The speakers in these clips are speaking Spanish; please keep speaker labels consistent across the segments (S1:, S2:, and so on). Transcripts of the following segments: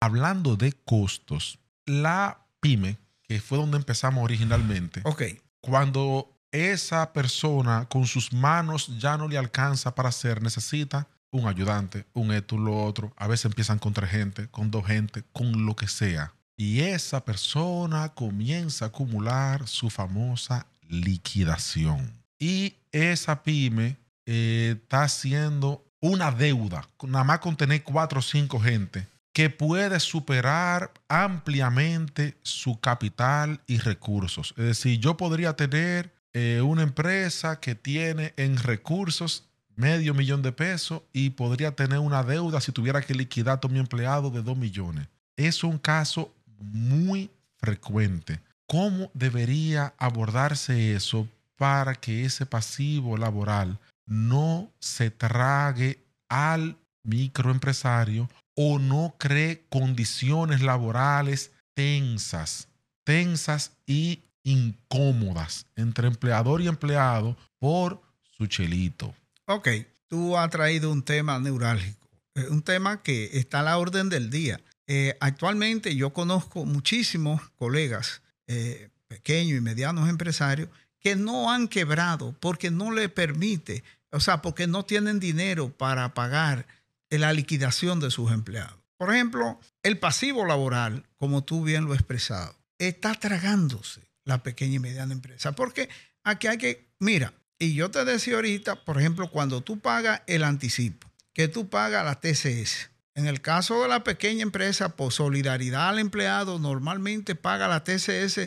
S1: hablando de costos, la pyme, que fue donde empezamos originalmente, cuando esa persona con sus manos ya no le alcanza para hacer, necesita un ayudante, un esto, lo otro. A veces empiezan con 3 gente, con 2 gente, con lo que sea. Y esa persona comienza a acumular su famosa liquidación. Y esa pyme está haciendo una deuda, nada más con tener 4 o 5 gente, que puede superar ampliamente su capital y recursos. Es decir, yo podría tener una empresa que tiene en recursos $500,000 de pesos y podría tener una deuda si tuviera que liquidar a todo mi empleado de 2 millones. Es un caso muy frecuente. ¿Cómo debería abordarse eso para que ese pasivo laboral no se trague al microempresario o no cree condiciones laborales tensas y incómodas entre empleador y empleado por su chelito?
S2: Ok, tú has traído un tema neurálgico, un tema que está a la orden del día. Actualmente yo conozco muchísimos colegas, pequeños y medianos empresarios, que no han quebrado porque no le permite, porque no tienen dinero para pagar la liquidación de sus empleados. Por ejemplo, el pasivo laboral, como tú bien lo has expresado, está tragándose la pequeña y mediana empresa. Porque aquí hay que, mira, y yo te decía ahorita, por ejemplo, cuando tú pagas el anticipo, que tú pagas la TCS. En el caso de la pequeña empresa, por solidaridad al empleado, normalmente paga la TCS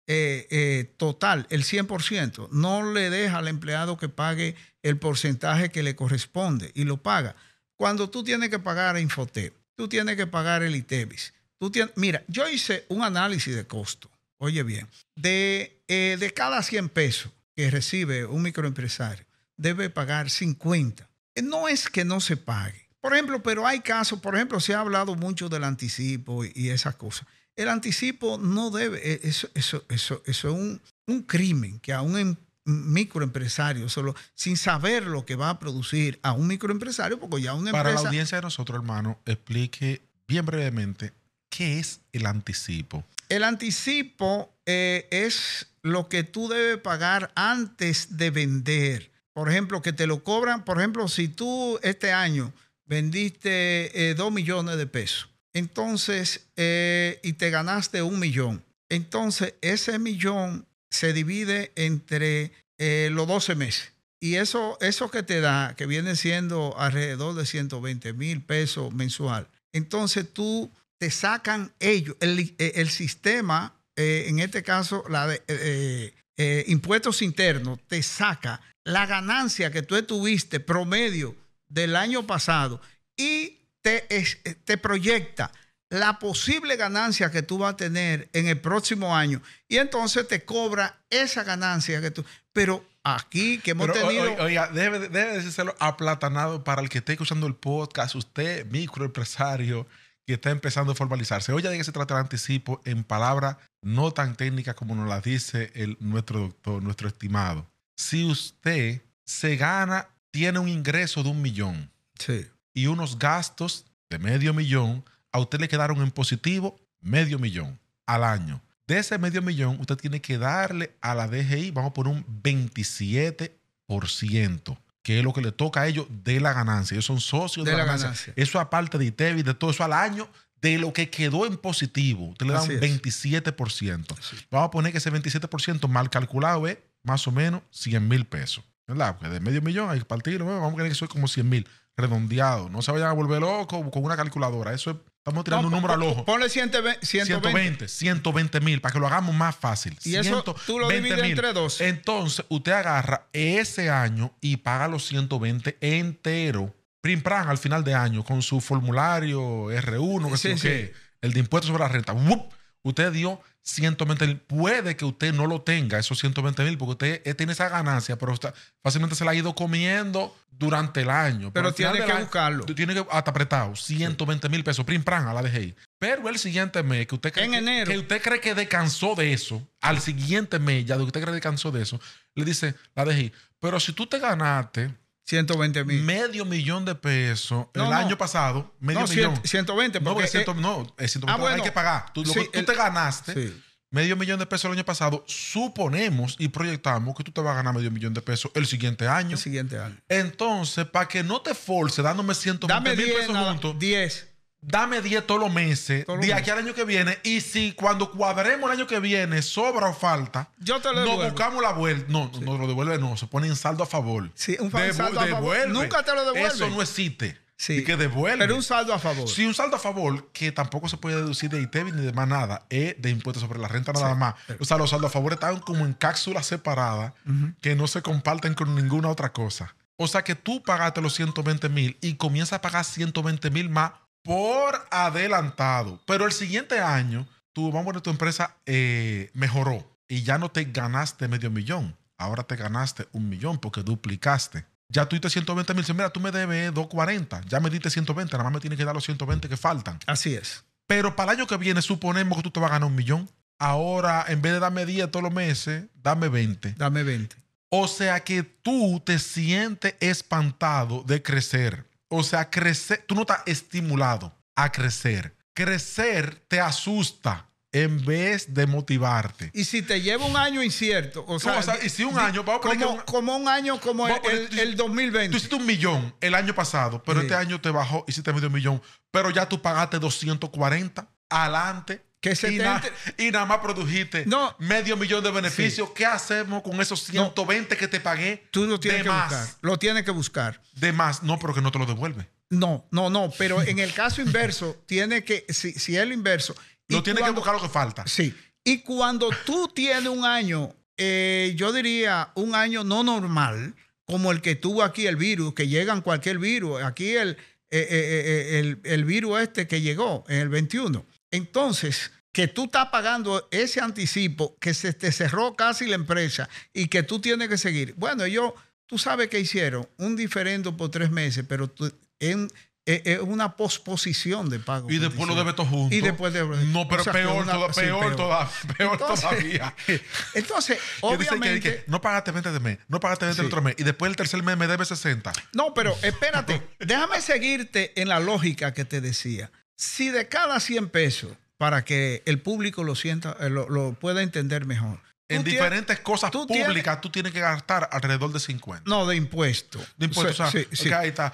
S2: total, el 100%. No le deja al empleado que pague el porcentaje que le corresponde y lo paga. Cuando tú tienes que pagar a Infotep, tú tienes que pagar el ITEVIS. Mira, yo hice un análisis de costo, oye bien, de cada 100 pesos que recibe un microempresario, debe pagar 50. No es que no se pague. Por ejemplo, pero hay casos, por ejemplo, se ha hablado mucho del anticipo y esas cosas. El anticipo no debe, eso es un crimen que a un microempresario, solo sin saber lo que va a producir a un microempresario, porque ya una empresa...
S1: Para la audiencia de nosotros, hermano, explique bien brevemente qué es el anticipo.
S2: El anticipo es lo que tú debes pagar antes de vender. Por ejemplo, que te lo cobran. Por ejemplo, si tú este año vendiste 2 millones de pesos, entonces, y te ganaste 1 millón, entonces ese millón se divide entre los 12 meses. Y eso que te da, que viene siendo alrededor de 120,000 pesos mensual, entonces tú te sacan ellos, el sistema, en este caso, impuestos internos, te saca la ganancia que tú tuviste promedio del año pasado y te proyecta la posible ganancia que tú vas a tener en el próximo año. Y entonces te cobra esa ganancia que tú... Pero aquí que hemos tenido...
S1: Oiga, debe decírselo aplatanado para el que esté escuchando el podcast, usted, microempresario, que está empezando a formalizarse. Oye, ¿de qué se trata el anticipo? En palabras no tan técnicas como nos las dice nuestro doctor, nuestro estimado. Si usted se gana, tiene un ingreso de 1 millón,
S2: sí,
S1: y unos gastos de $500,000, a usted le quedaron en positivo $500,000 al año. De ese $500,000, usted tiene que darle a la DGI, vamos a poner un 27%, que es lo que le toca a ellos de la ganancia. Ellos son socios de la ganancia. Eso aparte de ITEVI, de todo eso al año, de lo que quedó en positivo, usted le da un 27%. Sí. Vamos a poner que ese 27% mal calculado es más o menos 100,000 pesos. ¿Verdad? Porque de $500,000 hay que partirlo. Vamos a poner que eso es como 100,000 redondeado. No se vayan a volver locos con una calculadora. Eso es, estamos tirando un número al ojo.
S2: Ponle 120,000
S1: para que lo hagamos más fácil.
S2: Y eso tú lo divides entre 12.
S1: Entonces, usted agarra ese año y paga los 120 entero. Prim pram al final de año con su formulario R1, que sí, el de impuestos sobre la renta. ¡Wup! Usted dio 120,000. Puede que usted no lo tenga, esos 120,000, porque usted tiene esa ganancia, pero fácilmente se la ha ido comiendo durante el año.
S2: Pero tiene que buscarlo.
S1: Tiene que hasta apretado 120,000 pesos, prim pram, a la DGI. Pero el siguiente mes, que usted cree que usted cree que descansó de eso, al siguiente mes, ya de que usted cree que descansó de eso, le dice la DGI, pero si tú te ganaste
S2: 120,000.
S1: Medio millón de pesos. Año pasado, medio millón.
S2: 120.
S1: Porque 120 hay que pagar. Tú te ganaste medio millón de pesos el año pasado. Suponemos y proyectamos que tú te vas a ganar medio millón de pesos el siguiente año. Entonces, para que no te force dándome 120,000 pesos juntos.
S2: 10.
S1: Dame 10 todos los meses, de aquí al año que viene. Y si cuando cuadremos el año que viene sobra o falta,
S2: yo te lo devuelvo.
S1: Nos buscamos la vuelta. No lo devuelve, no. Se pone en saldo a favor.
S2: Sí, un saldo a favor. Nunca te lo devuelve.
S1: Eso no existe.
S2: Sí.
S1: Y que devuelve.
S2: Pero un saldo a favor.
S1: Sí, un saldo a favor que tampoco se puede deducir de ITEVI ni de más nada. Es de impuestos sobre la renta nada más. O sea, los saldos a favor están como en cápsulas separadas que no se comparten con ninguna otra cosa. O sea que tú pagaste los 120,000 y comienzas a pagar 120,000 más por adelantado. Pero el siguiente año, vamos a poner, tu empresa mejoró y ya no te ganaste medio millón. Ahora te ganaste 1 millón porque duplicaste. Ya tú diste 120,000. Dice, mira, tú me debes 240. Ya me diste 120. Nada más me tienes que dar los 120 que faltan.
S2: Así es.
S1: Pero para el año que viene, suponemos que tú te vas a ganar 1 millón. Ahora, en vez de darme 10 todos los meses, dame 20.
S2: Dame 20.
S1: O sea que tú te sientes espantado de crecer. O sea, crecer, tú no estás estimulado a crecer. Crecer te asusta en vez de motivarte.
S2: Y si te lleva un año incierto,
S1: y si un año,
S2: como un año como el 2020.
S1: Tú hiciste 1 millón el año pasado, pero este año te bajó, hiciste medio millón, pero ya tú pagaste 240 adelante. Y nada más produjiste medio millón de beneficios. Sí. ¿Qué hacemos con esos 120 que te pagué?
S2: Tú lo tienes que buscar. Lo tienes que buscar.
S1: De más, no, pero que no te lo devuelve.
S2: No. Pero en el caso inverso, tiene que, si es lo inverso.
S1: Lo tienes que buscar lo que falta.
S2: Sí. Y cuando tú tienes un año, yo diría un año no normal, como el que tuvo aquí el virus, que llegan cualquier virus. Aquí el virus que llegó en el 21. Entonces, que tú estás pagando ese anticipo, que se te cerró casi la empresa y que tú tienes que seguir. Bueno, tú sabes que hicieron un diferendo por 3 meses, pero es una posposición de pago.
S1: Y después lo debes todo junto.
S2: Y después
S1: no, pero peor todavía.
S2: Entonces, obviamente...
S1: no pagaste 20 de mes, no pagaste 20 el otro mes, y después el tercer mes me debes 60.
S2: No, pero espérate, déjame seguirte en la lógica que te decía. Si de cada 100 pesos, para que el público lo sienta, lo pueda entender mejor.
S1: En diferentes cosas públicas tú tienes que gastar alrededor de 50.
S2: No, de impuestos.
S1: De impuestos, ahí está.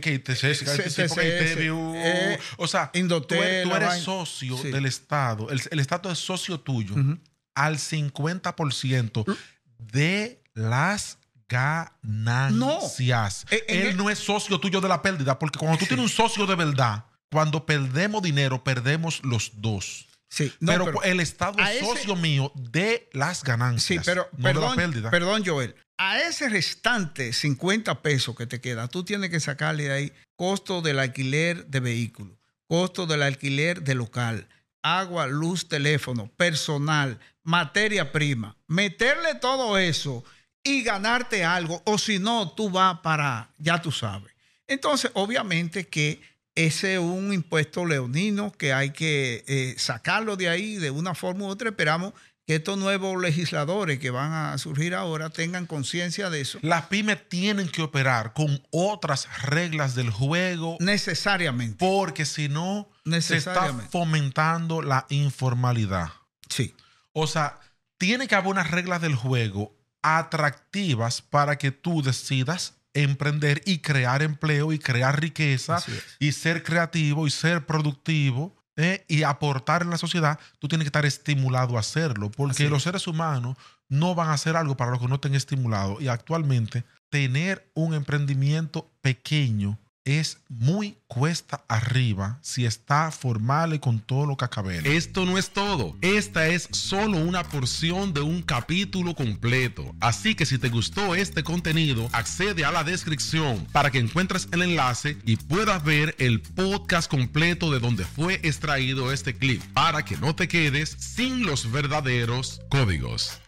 S1: O sea, tú eres socio del Estado. El Estado es socio tuyo al 50% de las ganancias. Él no es socio tuyo de la pérdida, porque cuando tú tienes un socio de verdad, cuando perdemos dinero, perdemos los dos.
S2: Sí,
S1: pero el Estado es socio mío de las ganancias, no de la pérdida.
S2: Perdón, Joel. A ese restante 50 pesos que te queda, tú tienes que sacarle de ahí costo del alquiler de vehículo, costo del alquiler de local, agua, luz, teléfono, personal, materia prima. Meterle todo eso y ganarte algo, o si no, tú vas para, ya tú sabes. Entonces, obviamente que ese es un impuesto leonino que hay que sacarlo de ahí de una forma u otra. Esperamos que estos nuevos legisladores que van a surgir ahora tengan conciencia de eso.
S1: Las pymes tienen que operar con otras reglas del juego.
S2: Necesariamente.
S1: Porque si no, se está fomentando la informalidad.
S2: Sí.
S1: O sea, tiene que haber unas reglas del juego atractivas para que tú decidas emprender y crear empleo y crear riqueza y ser creativo y ser productivo y aportar en la sociedad. Tú tienes que estar estimulado a hacerlo, porque los seres humanos no van a hacer algo para lo que no estén estimulados. Y actualmente tener un emprendimiento pequeño es muy cuesta arriba si está formal y con todo lo que acabé.
S3: Esto no es todo. Esta es solo una porción de un capítulo completo. Así que si te gustó este contenido, accede a la descripción para que encuentres el enlace y puedas ver el podcast completo de donde fue extraído este clip, para que no te quedes sin los verdaderos códigos.